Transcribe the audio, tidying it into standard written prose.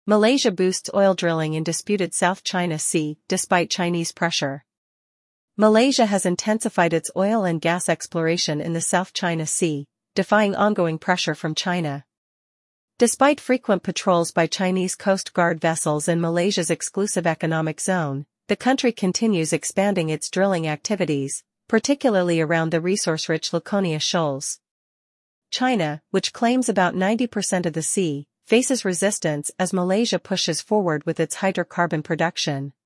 Malaysia boosts oil drilling in disputed South China Sea, despite Chinese pressure. Malaysia has intensified its oil and gas exploration in the South China Sea, defying ongoing pressure from China. Despite frequent patrols by Chinese Coast Guard vessels in Malaysia's exclusive economic zone, the country continues expanding its drilling activities, particularly around the resource-rich Lakonia Shoals. China, which claims about 90% of the sea, faces resistance as Malaysia pushes forward with its hydrocarbon production.